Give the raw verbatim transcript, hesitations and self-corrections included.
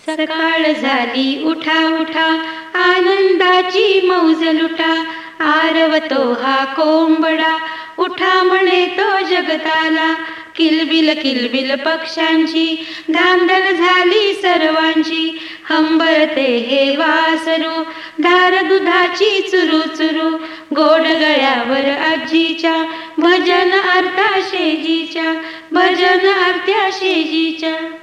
सकाळ झाली उठा उठा, आनंदाची मौज लुटा. आरवतो हा कोंबडा, उठा म्हणे तो जगताला. किलबिल किलबिल पक्ष्यांची, धांदल झाली सर्वांची. हंबरते हे वासरू, धार दुधाची चुरू चुरू. गोड गळ्यावर आजीच्या, भजन आरत्या शेजीच्या, भजन आरत्या शेजीच्या.